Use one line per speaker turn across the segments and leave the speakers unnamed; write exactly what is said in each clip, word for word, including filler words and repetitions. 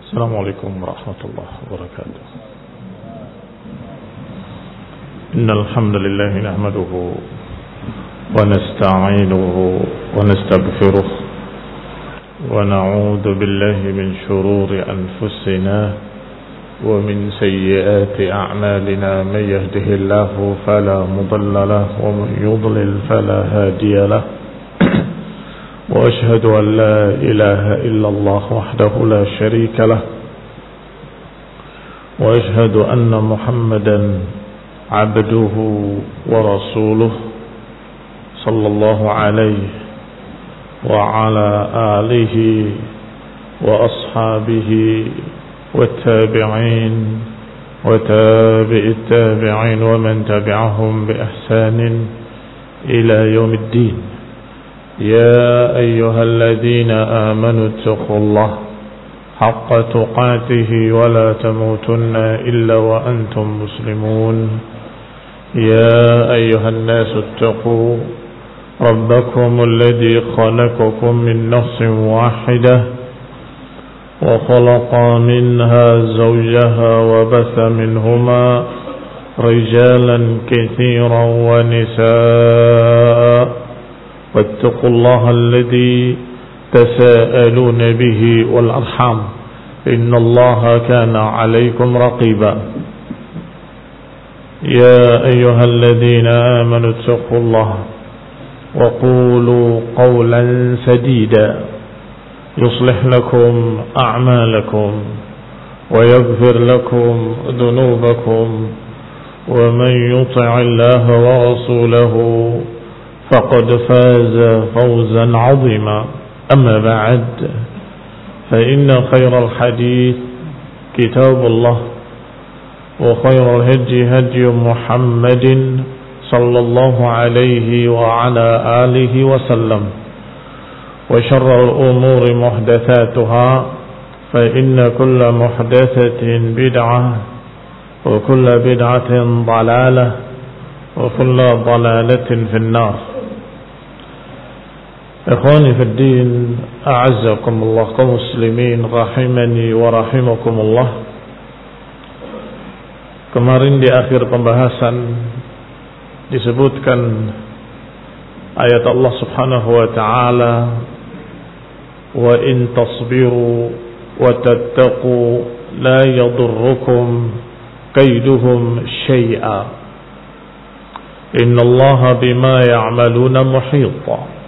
السلام عليكم ورحمة الله وبركاته. إن الحمد لله نحمده ونستعينه ونستغفره ونعوذ بالله من شرور أنفسنا ومن سيئات أعمالنا. من يهده الله فلا مضل له ومن يضلل فلا هادي له. وأشهد أن لا إله إلا الله وحده لا شريك له. وأشهد أن محمدا عبده ورسوله صلى الله عليه وعلى آله وأصحابه والتابعين وتابع التابعين ومن تبعهم بإحسان إلى يوم الدين. يا أيها الذين آمنوا اتقوا الله حق تقاته ولا تموتن إلا وأنتم مسلمون. يا أيها الناس اتقوا ربكم الذي خلقكم من نفس واحدة وخلق منها زوجها وبث منهما رجالا كثيرا ونساء. واتقوا الله الذي تساءلون به والأرحام إن الله كان عليكم رقيبا. يا أيها الذين آمنوا اتقوا الله وقولوا قولا سديدا يصلح لكم أعمالكم ويغفر لكم ذنوبكم ومن يطع الله ورسوله فقد فاز فوزا عظيما. أما بعد فإن خير الحديث كتاب الله وخير الهدي هدي محمد صلى الله عليه وعلى آله وسلم. وشر الأمور محدثاتها فإن كل محدثة بدعة وكل بدعة ضلالة وكل ضلالة في النار. Ikhwani fi din, a'azzakumullah kaum muslimin rahimani wa rahimakumullah. Kemarin di akhir pembahasan disebutkan ayat Allah Subhanahu wa taala, wa in tasbiru wa tattaqu la yadurrukum kaiduhum syai'a innallaha bima ya'maluna muhita.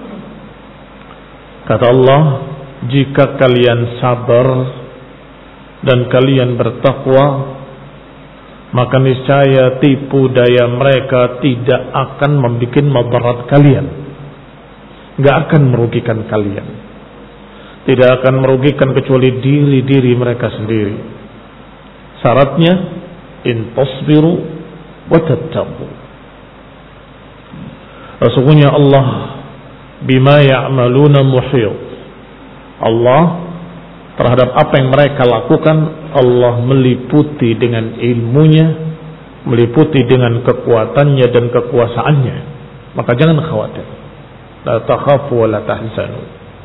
Kata Allah, jika kalian sabar dan kalian bertakwa, maka niscaya tipu daya mereka tidak akan membuat madarat kalian, nggak akan merugikan kalian, tidak akan merugikan kecuali diri-diri mereka sendiri. Syaratnya in tasbiru wa tattaqu. Sesungguhnya Allah bima ya'maluna muhit. Allah terhadap apa yang mereka lakukan, Allah meliputi dengan ilmunya, meliputi dengan kekuatannya dan kekuasaannya. Maka jangan khawatir. La takhafu wa la tahzanu.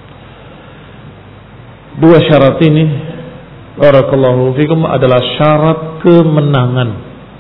Dua syarat ini, barakallahu fikum, adalah syarat kemenangan.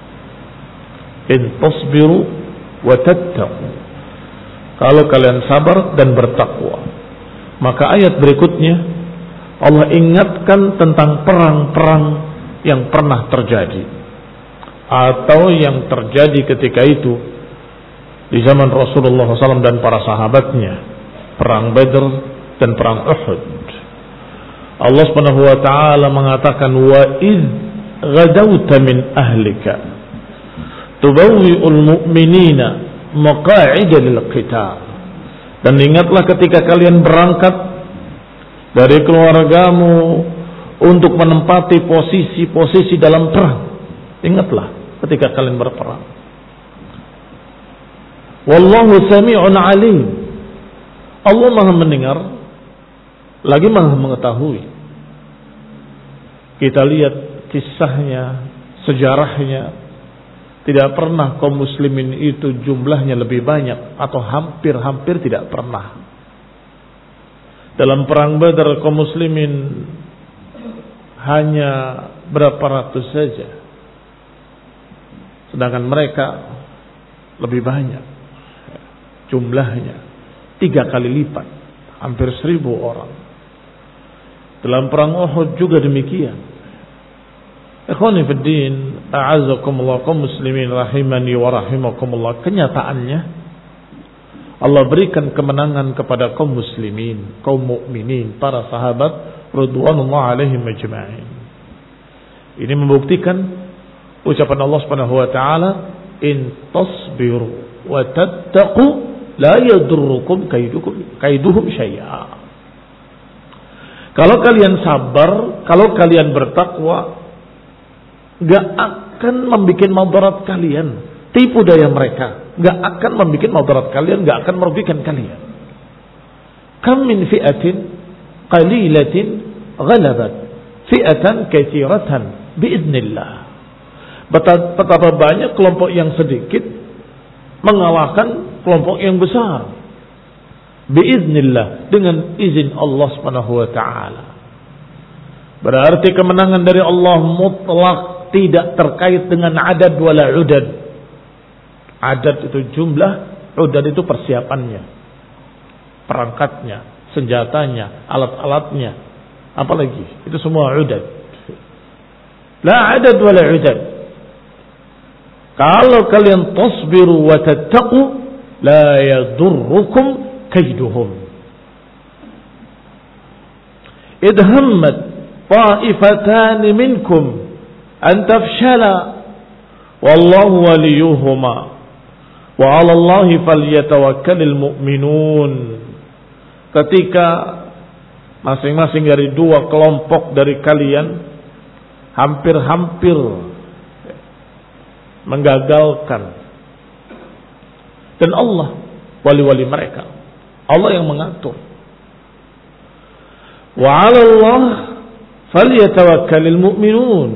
In tasbiru wa tattaqu. Kalau kalian sabar dan bertakwa. Maka ayat berikutnya Allah ingatkan tentang perang-perang yang pernah terjadi atau yang terjadi ketika itu di zaman Rasulullah shallallahu alaihi wasallam dan para sahabatnya, perang Badr dan perang Uhud. Allah Subhanahu wa taala mengatakan, wa id ghadawta min ahlika tubawwi'ul mu'minina maqa'ida lil qital. Dan ingatlah ketika kalian berangkat dari keluargamu untuk menempati posisi-posisi dalam perang. Ingatlah ketika kalian berperang. Wallahu sami'un alim. Allah Maha mendengar lagi Maha mengetahui. Kita lihat kisahnya, sejarahnya. Tidak pernah kaum muslimin itu jumlahnya lebih banyak atau hampir-hampir tidak pernah. Dalam perang Badar kaum muslimin hanya berapa ratus saja, sedangkan mereka lebih banyak jumlahnya, tiga kali lipat, hampir seribu orang. Dalam perang Uhud juga demikian. Ikhwani fid din, a'azzakumullah, kaum muslimin rahimani wa rahimakumullah, kenyataannya Allah berikan kemenangan kepada kaum muslimin, kaum mukminin, para sahabat radhiyallahu alaihim ajma'in. Ini membuktikan ucapan Allah Subhanahu wa taala, in tasbiru wa tattaqu la yadurrukum kaidukum kaiduhum syai'a. Kalau kalian sabar, kalau kalian bertakwa, gak akan membuat madarat kalian. Tipu daya mereka gak akan membuat madarat kalian, gak akan merugikan kalian. Kam min fi'atin qalilatin ghalabat fi'atan katsiratan biiznillah. Betapa banyak kelompok yang sedikit mengalahkan kelompok yang besar biiznillah, dengan izin Allah Subhanahu wa taala. Berarti kemenangan dari Allah mutlak, tidak terkait dengan adad wala udad. Adad itu jumlah, udad itu persiapannya, perangkatnya, senjatanya, alat-alatnya, apalagi itu semua udad. La adad wala udad. Kalau kalian tasbiru wa tattaqu la yadurrukum kaiduhum. Idh hammat ta'ifatan minkum an tafshala wallahu waliyuhuma wa 'ala Allahi falyatawakkalul mu'minun. Ketika masing-masing dari dua kelompok dari kalian hampir-hampir menggagalkan, dan Allah wali-wali mereka, Allah yang mengatur. Wa 'ala Allah falyatawakkalul mu'minun.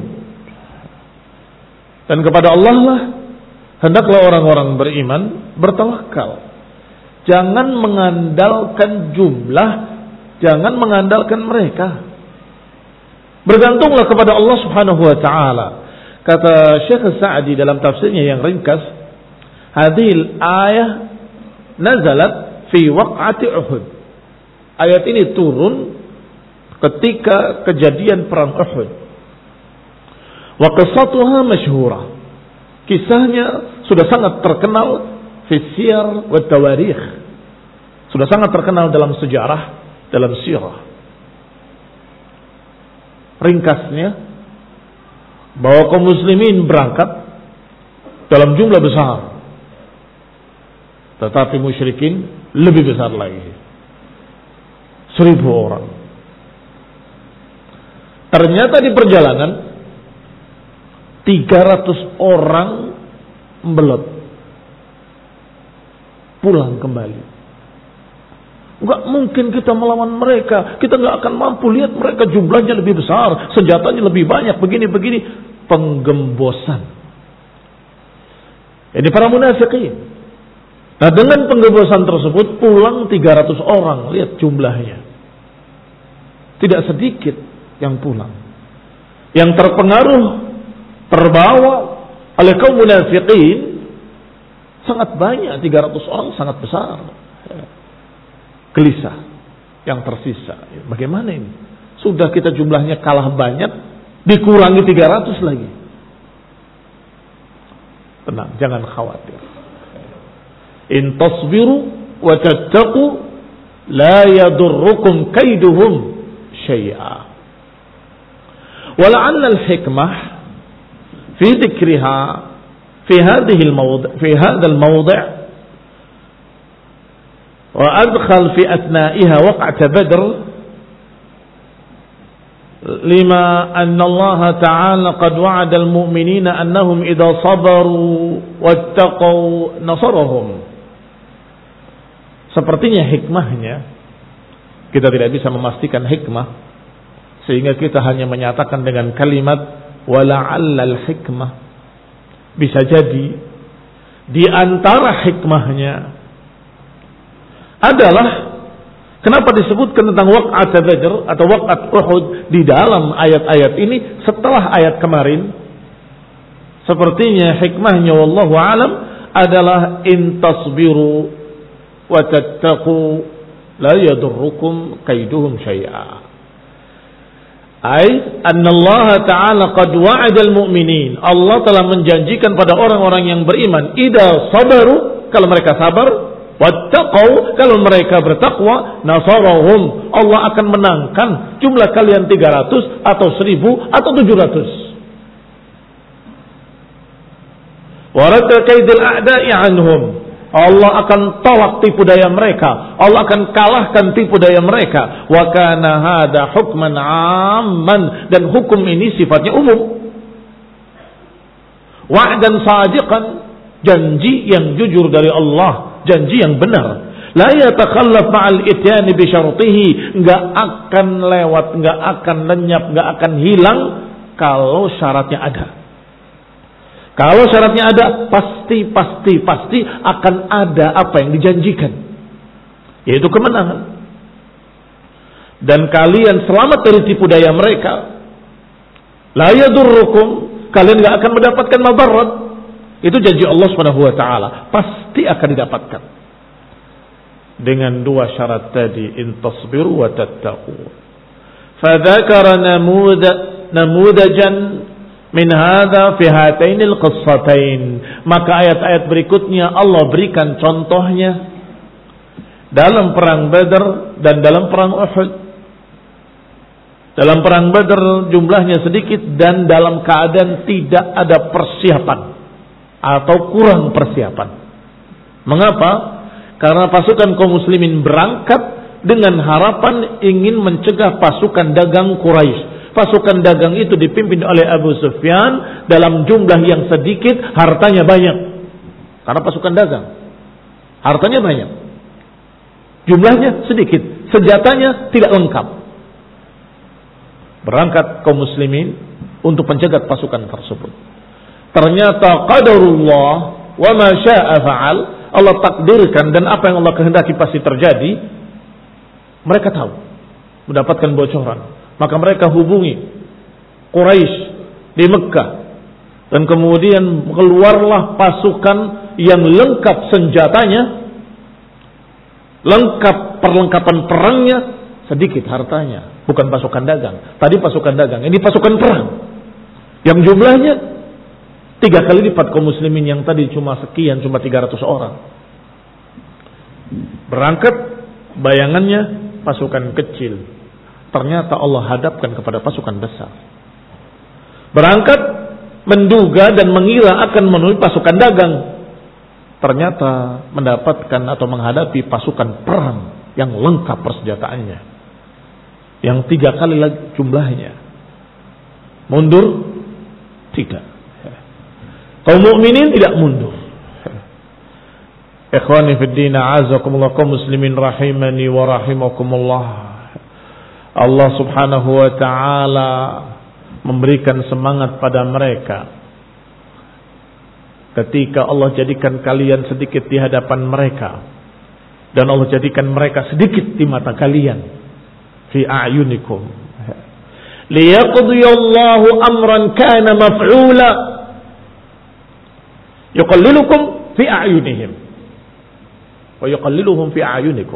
Dan kepada Allah lah hendaklah orang-orang beriman bertawakal. Jangan mengandalkan jumlah, jangan mengandalkan mereka. Bergantunglah kepada Allah Subhanahu wa taala. Kata Syekh Sa'di dalam tafsirnya yang ringkas, hadhil ayah nazalat fi waq'ati Uhud. Ayat ini turun ketika kejadian perang Uhud. Wa qissatuha masyhurah. Kisahnya sudah sangat terkenal fi siyar wa tawarikh. Sudah sangat terkenal dalam sejarah, dalam sirah. Ringkasnya, bahwa kaum muslimin berangkat dalam jumlah besar, tetapi musyrikin lebih besar lagi, seribu orang. Ternyata di perjalanan tiga ratus orang belot pulang kembali. Enggak mungkin kita melawan mereka, kita enggak akan mampu, lihat mereka jumlahnya lebih besar, senjatanya lebih banyak, begini-begini. Penggembosan. Ini para munafikin. Nah, dengan penggembosan tersebut pulang tiga ratus orang, lihat jumlahnya. Tidak sedikit yang pulang. Yang terpengaruh, terbawa oleh kaum munafikin sangat banyak, tiga ratus orang sangat besar. Gelisah yang tersisa. Bagaimana ini? Sudah kita jumlahnya kalah banyak, dikurangi tiga ratus lagi. Tenang, jangan khawatir. In tasbiru wa tattaqu la yadurrukum kaiduhum syai'a. Wala'alla al-hikmah fi dzikriha fi hadhihi al-mawdi' fi hadha al-mawdi' wa adkhal fi atna'iha waq'at Badr lima anna Allah ta'ala qad wa'ada al-mu'minina annahum idza sabaru wattaqaw nasarahum. Sepertinya hikmahnya, kita tidak bisa memastikan hikmah, sehingga kita hanya menyatakan dengan kalimat wala'allal hikmah. Bisa jadi di antara hikmahnya adalah Kenapa disebutkan tentang waq'at Badr atau waq'at Uhud di dalam ayat-ayat ini setelah ayat kemarin? Sepertinya hikmahnya wallahu alam adalah in tasbiru wa tattaqu la yadurrukum kaiduhum syai'a. Ai anna Allah Ta'ala qad wa'ada al-mu'minin. Allah telah menjanjikan pada orang-orang yang beriman, idza sabaru, kalau mereka sabar, wattaqau, kalau mereka bertakwa, nasarahum, Allah akan menangkan jumlah kalian tiga ratus atau seribu atau tujuh ratus. Waradda kaidil a'da'i anhum, Allah akan tolak tipu daya mereka, Allah akan kalahkan tipu daya mereka. Wa kana hada hukman 'amman, dan hukum ini sifatnya umum. Wa'dan sadiqan, janji yang jujur dari Allah, janji yang benar. La yatakhallaf ma'al ityani bi syartihi, enggak akan lewat, enggak akan lenyap, enggak akan hilang kalau syaratnya ada. Kalau syaratnya ada, pasti, pasti, pasti akan ada apa yang dijanjikan, yaitu kemenangan. Dan kalian selamat dari tipu daya mereka. La yadurrukum, kalian gak akan mendapatkan madarat. Itu janji Allah Subhanahu wa taala, pasti akan didapatkan. Dengan dua syarat tadi, in tasbiru wa tattaqu. Fadzakara namuda namudajan min hadza fi hatainil qissatain, maka ayat-ayat berikutnya Allah berikan contohnya dalam perang Badar dan dalam perang Uhud. Dalam perang Badar jumlahnya sedikit dan dalam keadaan tidak ada persiapan atau kurang persiapan. Mengapa? Karena pasukan kaum muslimin berangkat dengan harapan ingin mencegah pasukan dagang Quraisy. Pasukan dagang itu dipimpin oleh Abu Sufyan dalam jumlah yang sedikit, hartanya banyak. Karena pasukan dagang, hartanya banyak, jumlahnya sedikit, senjatanya tidak lengkap. Berangkat kaum muslimin untuk pencegat pasukan tersebut. Ternyata qadarullah wa ma syaa fa'al, Allah takdirkan dan apa yang Allah kehendaki pasti terjadi. Mereka tahu, mendapatkan bocoran. Maka mereka hubungi Quraisy di Mekah, dan kemudian keluarlah pasukan yang lengkap senjatanya, lengkap perlengkapan perangnya, sedikit hartanya. Bukan pasukan dagang. Tadi pasukan dagang, ini pasukan perang yang jumlahnya tiga kali lipat kaum muslimin yang tadi cuma sekian, cuma tiga ratus orang. Berangkat, bayangannya pasukan kecil. Ternyata Allah hadapkan kepada pasukan besar. Berangkat menduga dan mengira akan menemui pasukan dagang. Ternyata mendapatkan atau menghadapi pasukan perang yang lengkap persenjataannya, yang tiga kali lagi jumlahnya. Mundur? Tidak. Kaum mukminin tidak mundur. Ikhwani fid din, a'azakumullah, kaum muslimin rahimani wa rahimakumullah. Allah Subhanahu wa ta'ala memberikan semangat pada mereka ketika Allah jadikan kalian sedikit di hadapan mereka, dan Allah jadikan mereka sedikit di mata kalian. Fi a'yunikum liyaqdiyallahu amran kana maf'ula yuqallilukum fi a'yunihim wa yuqalliluhum fi a'yunikum.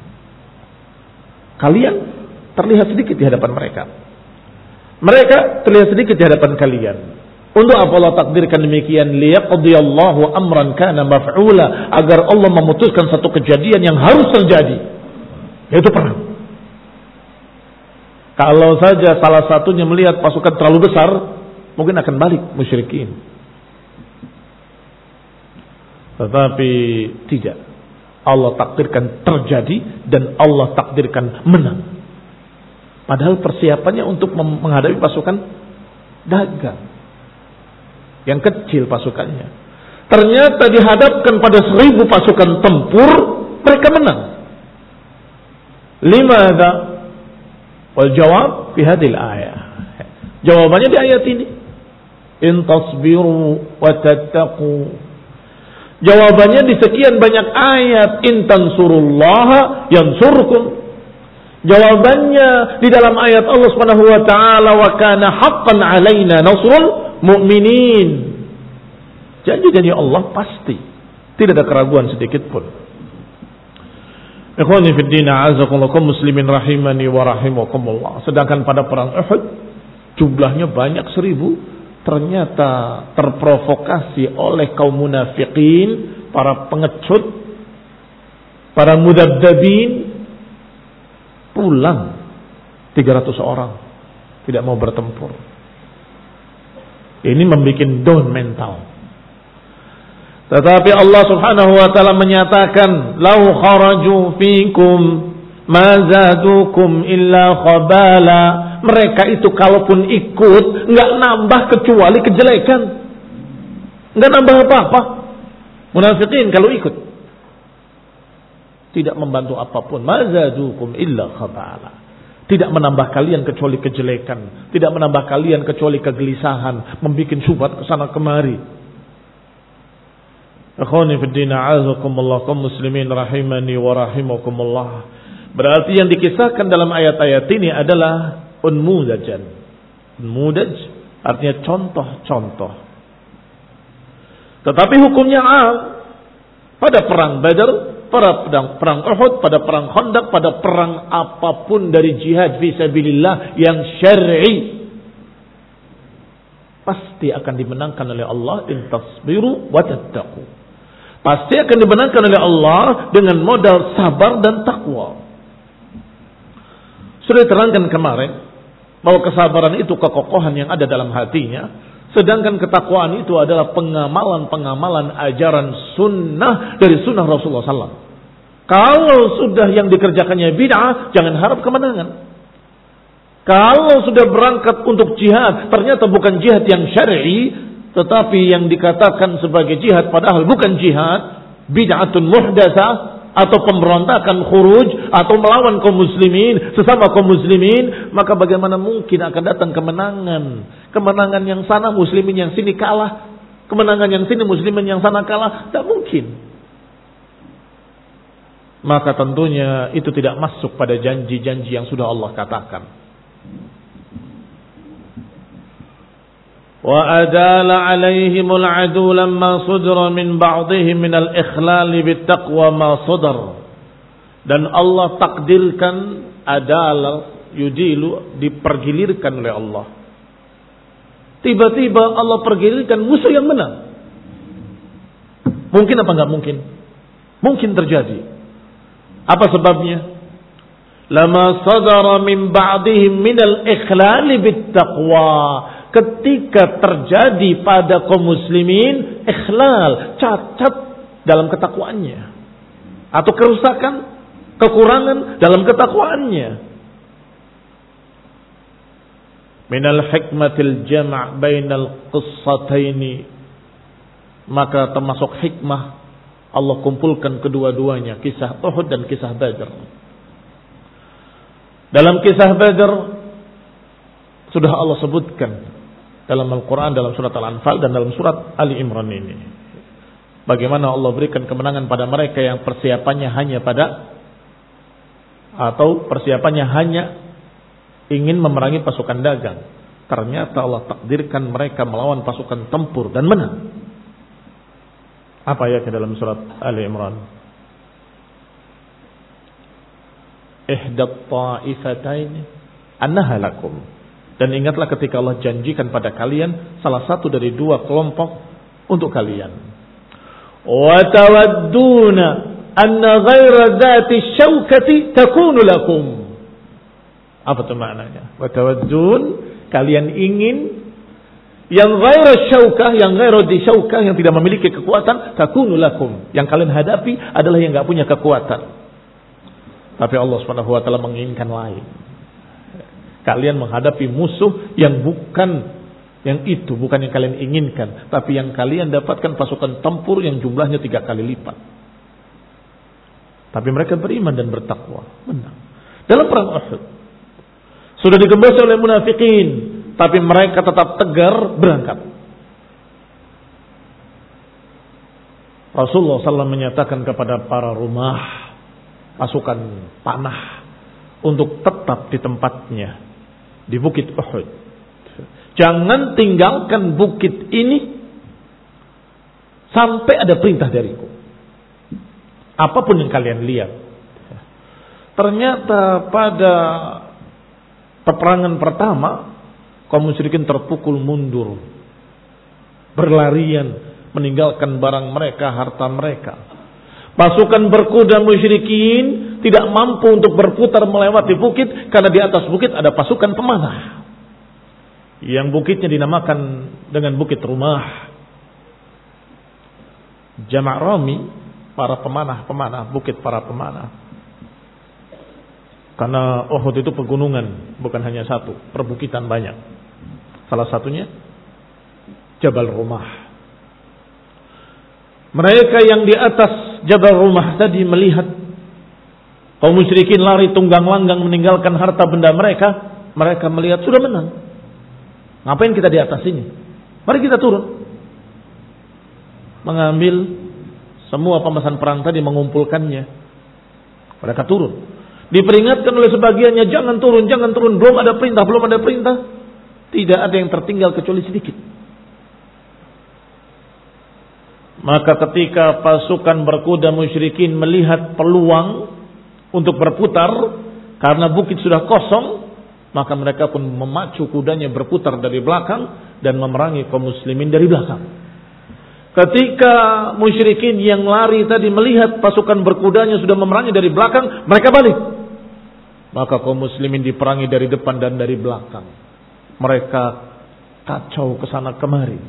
Kalian terlihat sedikit di hadapan mereka, mereka terlihat sedikit di hadapan kalian. Untuk apa Allah takdirkan demikian? Liyaqdiyallahu amran kana maf'ula, agar Allah memutuskan satu kejadian yang harus terjadi, yaitu perang. Kalau saja salah satunya melihat pasukan terlalu besar, mungkin akan balik musyrikin. Tetapi tidak, Allah takdirkan terjadi dan Allah takdirkan menang. Padahal persiapannya untuk menghadapi pasukan dagang yang kecil pasukannya. Ternyata dihadapkan pada seribu pasukan tempur, mereka menang. Limadha? Wal jawab fi hadhil ayah. Jawabannya di ayat ini. In tasbiru wa tattaqu. Jawabannya di sekian banyak ayat. In tansurullaha yansurkum Jawabannya di dalam ayat Allah Subhanahu wa taala, wa kana haqqan 'alaina nasrul mu'minin. Janji-janji Allah pasti, tidak ada keraguan sedikit pun. Ikhwani fid din, a'azakumullah, muslimin rahimani wa rahimakumullah. Sedangkan pada perang Uhud jumlahnya banyak seribu, ternyata terprovokasi oleh kaum munafikin, para pengecut, para mudabdabin, pulang tiga ratus orang, tidak mau bertempur. Ini membuat down mental. Tetapi Allah Subhanahu wa taala menyatakan, "Lau kharaju fikum ma zadukum illa khabala." Mereka itu kalaupun ikut enggak nambah kecuali kejelekan. Enggak nambah apa-apa. Munafikin kalau ikut tidak membantu apapun. Ma zadukum illa khabala. Tidak menambah kalian kecuali kejelekan, tidak menambah kalian kecuali kegelisahan, membuat syubhat ke sana kemari. Akhwani fid din, a'azakumullah, kaum muslimin rahimani wa rahimakumullah. Berarti yang dikisahkan dalam ayat-ayat ini adalah unmudajan. Unmudaj artinya contoh-contoh. Tetapi hukumnya am. Pada perang Badar, pada perang, perang Uhud, pada perang Khandaq, pada perang apapun dari jihad fisabilillah yang syar'i, pasti akan dimenangkan oleh Allah in tasbiru wa tattaqu. Pasti akan dimenangkan oleh Allah dengan modal sabar dan takwa. Sudah diterangkan kemarin bahwa kesabaran itu kekokohan yang ada dalam hatinya, sedangkan ketakwaan itu adalah pengamalan-pengamalan ajaran sunnah dari sunnah Rasulullah sallallahu alaihi wasallam. Kalau sudah yang dikerjakannya bid'ah, jangan harap kemenangan. Kalau sudah berangkat untuk jihad, ternyata bukan jihad yang syar'i, tetapi yang dikatakan sebagai jihad padahal bukan jihad, bid'atun muhdatsah, atau pemberontakan khuruj, atau melawan kaum muslimin, sesama kaum muslimin, maka bagaimana mungkin akan datang kemenangan? Kemenangan yang sana muslimin yang sini kalah, kemenangan yang sini muslimin yang sana kalah, tak mungkin. Maka tentunya itu tidak masuk pada janji-janji yang sudah Allah katakan. Wa adala alaihimul adu lamma sudra min ba'dihim minal ikhlali bittaqwa ma sudar. Dan Allah takdirkan adala yudilu, dipergilirkan oleh Allah. Tiba-tiba Allah pergilirkan musuh yang menang. Mungkin apa enggak mungkin? Mungkin terjadi. Apa sebabnya? Lama sadara min ba'dihim minal ikhlali bittaqwa. Ketika terjadi pada kaum muslimin ikhlal, cacat dalam ketakwaannya, atau kerusakan, kekurangan dalam ketakwaannya. Minal hikmatil jama' bainal qissataini, maka termasuk hikmah Allah kumpulkan kedua-duanya, kisah Uhud dan kisah Badar. Dalam kisah Badar sudah Allah sebutkan dalam Al-Quran, dalam surat Al-Anfal dan dalam surat Ali Imran ini, bagaimana Allah berikan kemenangan pada mereka yang persiapannya hanya pada, atau persiapannya hanya ingin memerangi pasukan dagang. Ternyata Allah takdirkan mereka melawan pasukan tempur dan menang. Apa ayatnya dalam surat Ali Imran? Ihdat ta'ifataini annaha lakum. Dan ingatlah ketika Allah janjikan pada kalian salah satu dari dua kelompok untuk kalian. Wa tawadduna anna ghaira dzati syaukati takunu lakum. Apa itu maknanya? Wa tawaddun, kalian ingin yang ghaira syaukah, yang ghaira di syaukah, yang tidak memiliki kekuatan, takunu lakum. Yang kalian hadapi adalah yang enggak punya kekuatan. Tapi Allah Subhanahu wa taala menginginkan lain. Kalian menghadapi musuh yang bukan yang itu, bukan yang kalian inginkan, tapi yang kalian dapatkan pasukan tempur yang jumlahnya tiga kali lipat. Tapi mereka beriman dan bertakwa, menang. Dalam perang Uhud sudah digembos oleh munafikin, tapi mereka tetap tegar berangkat. Rasulullah sallallahu alaihi wasallam menyatakan kepada para rumah, pasukan panah, untuk tetap di tempatnya di Bukit Uhud. Jangan tinggalkan bukit ini sampai ada perintah dariku. Apapun yang kalian lihat. Ternyata pada peperangan pertama kaum musyrikin terpukul mundur, berlarian, meninggalkan barang mereka, harta mereka. Pasukan berkuda musyrikin tidak mampu untuk berputar melewati bukit karena di atas bukit ada pasukan pemanah. Yang bukitnya dinamakan dengan Bukit Rumah. Jamak rami, para pemanah-pemanah, bukit para pemanah. Karena Uhud itu pegunungan, bukan hanya satu, perbukitan banyak. Salah satunya Jabal Rumah. Mereka yang di atas Jabal Rumah tadi melihat kaum musyrikin lari tunggang langgang meninggalkan harta benda mereka. Mereka melihat sudah menang. Ngapain kita di atas ini? Mari kita turun. Mengambil semua pemesan perang tadi, mengumpulkannya. Mereka turun. Diperingatkan oleh sebagiannya, jangan turun, jangan turun. Belum ada perintah, belum ada perintah. Tidak ada yang tertinggal kecuali sedikit. Maka ketika pasukan berkuda musyrikin melihat peluang untuk berputar karena bukit sudah kosong, maka mereka pun memacu kudanya berputar dari belakang dan memerangi kaum muslimin dari belakang. Ketika musyrikin yang lari tadi melihat pasukan berkudanya sudah memerangi dari belakang, mereka balik. Maka kaum muslimin diperangi dari depan dan dari belakang. Mereka kacau ke sana kemari.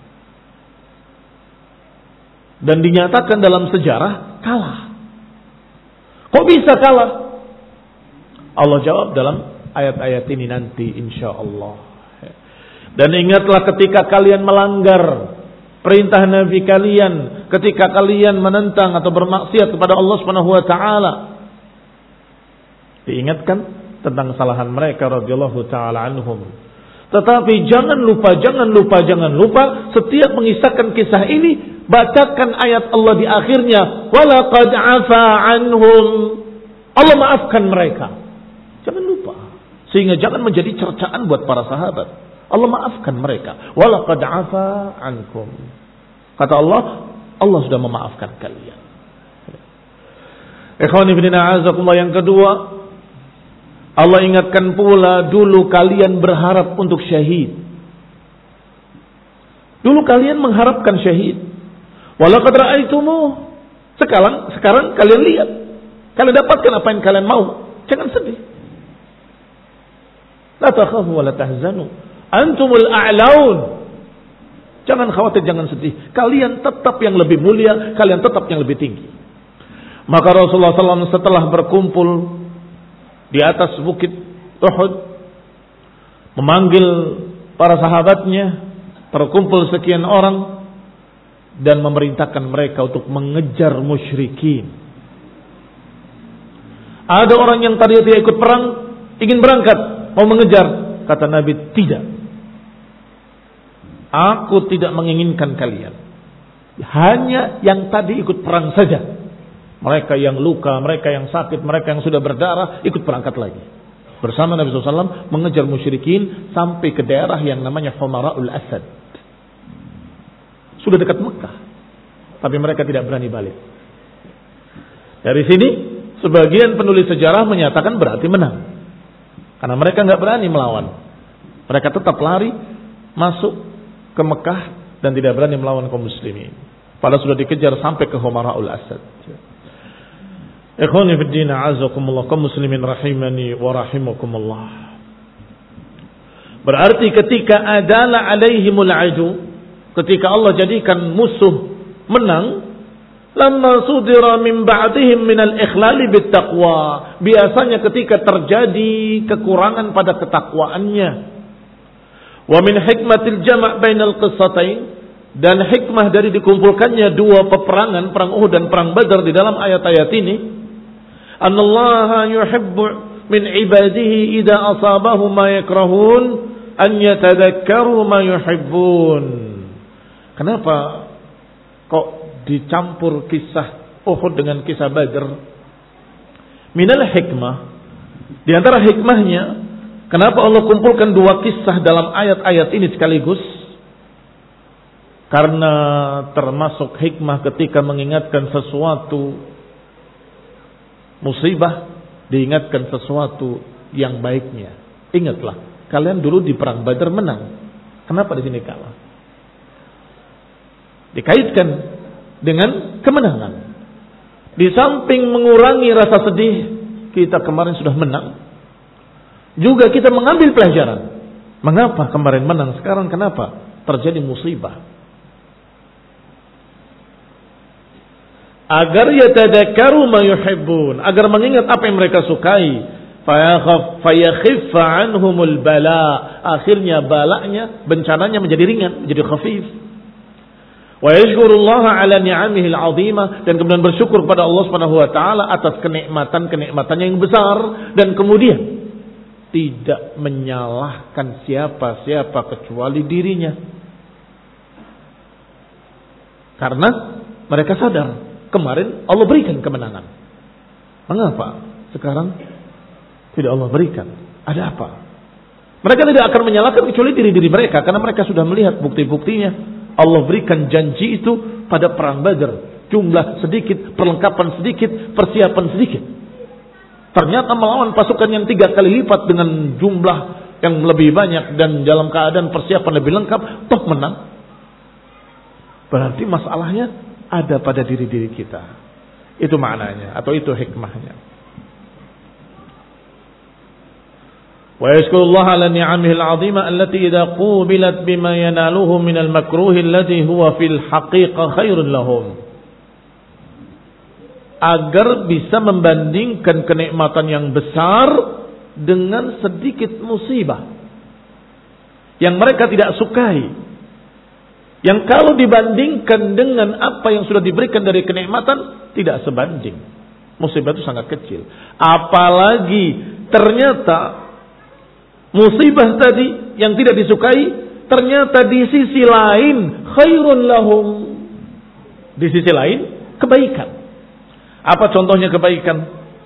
Dan dinyatakan dalam sejarah kalah. Kok bisa kalah? Allah jawab dalam ayat-ayat ini nanti insyaallah. Dan ingatlah ketika kalian melanggar perintah Nabi kalian, ketika kalian menentang atau bermaksiat kepada Allah Subhanahu wa taala. Diingatkan tentang kesalahan mereka radhiyallahu taala anhum. Tetapi jangan lupa, jangan lupa, jangan lupa setiap mengisahkan kisah ini, bacakan ayat Allah di akhirnya, walaqad afa anhum. Allah maafkan mereka. Jangan lupa. Sehingga jangan menjadi cercaan buat para sahabat. Allah maafkan mereka. Walaqad afa ankum. Kata Allah, Allah sudah memaafkan kalian. Ikhwani fillah azakumullah, yang kedua, Allah ingatkan pula dulu kalian berharap untuk syahid. Dulu kalian mengharapkan syahid. Walaqad ra'aitumuh. Sekarang sekarang kalian lihat. Kalian dapatkan apa yang kalian mau. Jangan sedih. La takhafu wa la tahzanu. Antumul a'laun. Jangan khawatir, jangan sedih. Kalian tetap yang lebih mulia, kalian tetap yang lebih tinggi. Maka Rasulullah sallallahu alaihi wasallam setelah berkumpul di atas bukit Uhud, memanggil para sahabatnya, terkumpul sekian orang, dan memerintahkan mereka untuk mengejar musyrikin. Ada orang yang tadi tidak ikut perang, ingin berangkat, mau mengejar. Kata Nabi, tidak. Aku tidak menginginkan kalian. Hanya yang tadi ikut perang saja. Mereka yang luka, mereka yang sakit, mereka yang sudah berdarah, ikut berangkat lagi. Bersama Nabi shallallahu alaihi wasallam mengejar musyrikin sampai ke daerah yang namanya Humara'ul Asad. Sudah dekat Mekah. Tapi mereka tidak berani balik. Dari sini, sebagian penulis sejarah menyatakan berarti menang. Karena mereka nggak berani melawan. Mereka tetap lari masuk ke Mekah dan tidak berani melawan kaum muslimin. Padahal sudah dikejar sampai ke Humara'ul Asad. Ikhwani fid din a'azakumullah, kaum muslimin rahimani wa rahimakumullah. Berarti ketika adala alaihimul adu, ketika Allah jadikan musuh menang, lamma sudira min ba'dihim minal ikhlali bittaqwa, biasanya ketika terjadi kekurangan pada ketakwaannya. Wa min hikmatil jama' bainal qissatain, dan hikmah dari dikumpulkannya dua peperangan, perang Uhud dan perang Badar di dalam ayat-ayat ini, annallaha yuhibbu min ibadihi idza asabahu ma yakrahun an yatadhakkaru ma yuhibbun. Kenapa kok dicampur kisah Uhud dengan kisah Badar? Minal hikmah, Di antara hikmahnya, kenapa Allah kumpulkan dua kisah dalam ayat-ayat ini sekaligus? Karena termasuk hikmah ketika mengingatkan sesuatu musibah, diingatkan sesuatu yang baiknya. Ingatlah, kalian dulu di perang Badar menang. Kenapa di sini kalah? Dikaitkan dengan kemenangan. Di samping mengurangi rasa sedih, kita kemarin sudah menang. Juga kita mengambil pelajaran. Mengapa kemarin menang, sekarang kenapa terjadi musibah? Agar yatadakkaru ma yuhibbun, agar mengingat apa yang mereka sukai. Fayakhaf fayakhiffa anhumul bala, akhirnya balanya, bencananya menjadi ringan, menjadi khafif. Wa yashkurullaha ala ni'amihi al-'azimah, dan kemudian bersyukur pada Allah Subhanahu wa taala atas kenikmatan-kenikmatannya yang besar, dan kemudian tidak menyalahkan siapa-siapa kecuali dirinya. Karena mereka sadar kemarin Allah berikan kemenangan. Mengapa sekarang tidak Allah berikan? Ada apa? Mereka tidak akan menyalahkan kecuali diri-diri mereka, karena mereka sudah melihat bukti-buktinya. Allah berikan janji itu pada perang Badar. Jumlah sedikit, perlengkapan sedikit, persiapan sedikit. Ternyata melawan pasukan yang tiga kali lipat dengan jumlah yang lebih banyak dan dalam keadaan persiapan lebih lengkap, toh menang. Berarti masalahnya ada pada diri-diri kita. Itu maknanya, atau itu hikmahnya. Wa yashkurullaha ala ni'amihi al-'azimah allati idza qubilat bima yanaluhu min al-makruh alladhi huwa fil haqiqah khairun lahum. Agar bisa membandingkan kenikmatan yang besar dengan sedikit musibah yang mereka tidak sukai. Yang kalau dibandingkan dengan apa yang sudah diberikan dari kenikmatan, tidak sebanding. Musibah itu sangat kecil. Apalagi ternyata musibah tadi yang tidak disukai, ternyata di sisi lain khairun lahum. Di sisi lain kebaikan. Apa contohnya kebaikan?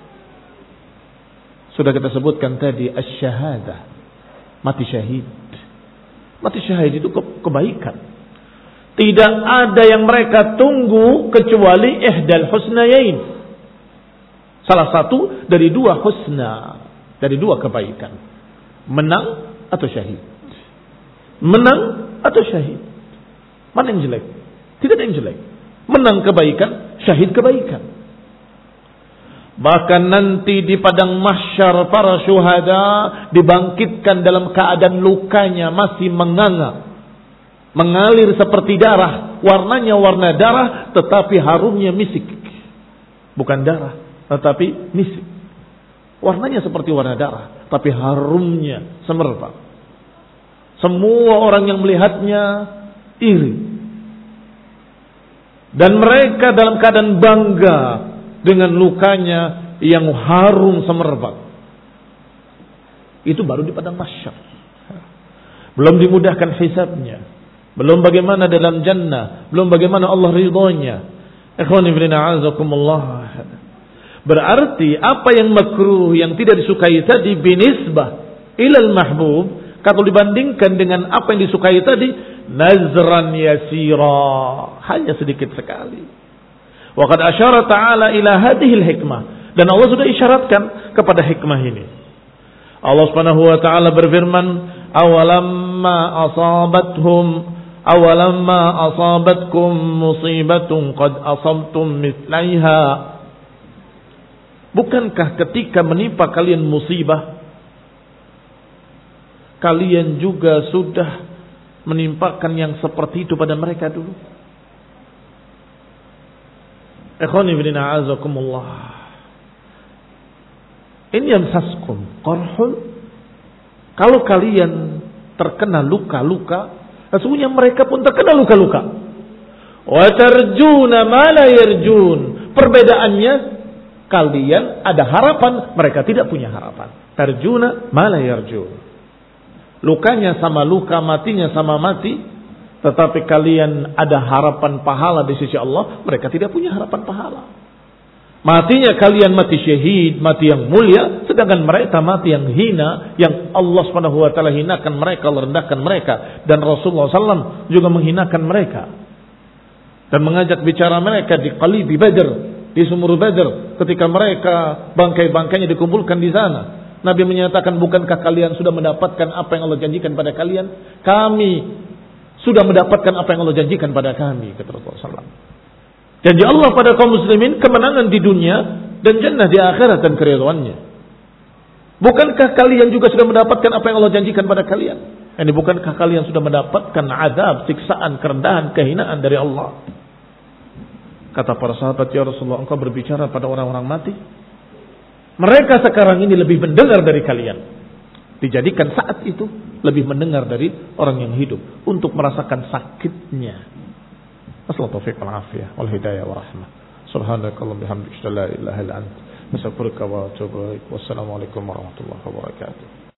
Sudah kita sebutkan tadi, asy-syahadah. Mati syahid. Mati syahid itu kebaikan. Tidak ada yang mereka tunggu kecuali ihdal husnayain. Salah satu dari dua husna, dari dua kebaikan. Menang atau syahid. Menang atau syahid. Mana yang jelek? Tidak ada yang jelek. Menang kebaikan, syahid kebaikan. Bahkan nanti di padang mahsyar para syuhada dibangkitkan dalam keadaan lukanya masih menganga. Mengalir seperti darah, warnanya warna darah, tetapi harumnya misik. Bukan darah, tetapi misik. Warnanya seperti warna darah, tapi harumnya semerbak. Semua orang yang melihatnya iri. Dan mereka dalam keadaan bangga dengan lukanya yang harum semerbak. Itu baru di padang mahsyar. Belum dimudahkan hisabnya. Belum bagaimana dalam jannah, belum bagaimana Allah ridhonya. Ikhwani fillah azakumullah. Berarti apa yang makruh, yang tidak disukai tadi binisbah ilal mahbub, kalau dibandingkan dengan apa yang disukai tadi, nazran yasira, hanya sedikit sekali. Wa qad asyara ta'ala ila hadhil hikmah, dan Allah sudah isyaratkan kepada hikmah ini. Allah Subhanahu wa taala berfirman, awalamma asabathum awalamma asabatkum musibatun qad asabtum mithlaiha. Bukankah ketika menimpa kalian musibah, kalian juga sudah menimpakan yang seperti itu pada mereka dulu? Ikhwani fillah azakumullah. In yamsaskum qarhun, kalau kalian terkena luka-luka, sesungguhnya mereka pun terkena luka-luka. Wa tarjuna ma la yarjun. Perbedaannya, kalian ada harapan, mereka tidak punya harapan. Tarjuna ma la yarjun. Lukanya sama luka, matinya sama mati, tetapi kalian ada harapan pahala di sisi Allah, mereka tidak punya harapan pahala. Matinya kalian mati syahid, mati yang mulia, sedangkan mereka mati yang hina, yang Allah Subhanahu wa taala hinakan mereka, rendahkan mereka, dan Rasulullah sallallahu alaihi wasallam juga menghinakan mereka dan mengajak bicara mereka di Qalibi Badr, di sumur Badr, ketika mereka bangkai-bangkainya dikumpulkan di sana. Nabi menyatakan, bukankah kalian sudah mendapatkan apa yang Allah janjikan pada kalian? Kami sudah mendapatkan apa yang Allah janjikan pada kami, kata Rasulullah sallallahu alaihi wasallam. Janji Allah pada kaum muslimin kemenangan di dunia dan jannah di akhirat dan keridhaannya. Bukankah kalian juga sudah mendapatkan apa yang Allah janjikan pada kalian? Ini bukankah kalian sudah mendapatkan azab, siksaan, kerendahan, kehinaan dari Allah? Kata para sahabat, ya Rasulullah, engkau berbicara pada orang-orang mati. Mereka sekarang ini lebih mendengar dari kalian. Dijadikan saat itu lebih mendengar dari orang yang hidup untuk merasakan sakitnya. Assalamualaikum warahmatullahi wabarakatuh. Wal hidayah wa rahmah. Subhanakallahumma bihamdika la ilaha illa anta astaghfiruka wa atubu ilaik. Wassalamualaikum warahmatullahi wabarakatuh.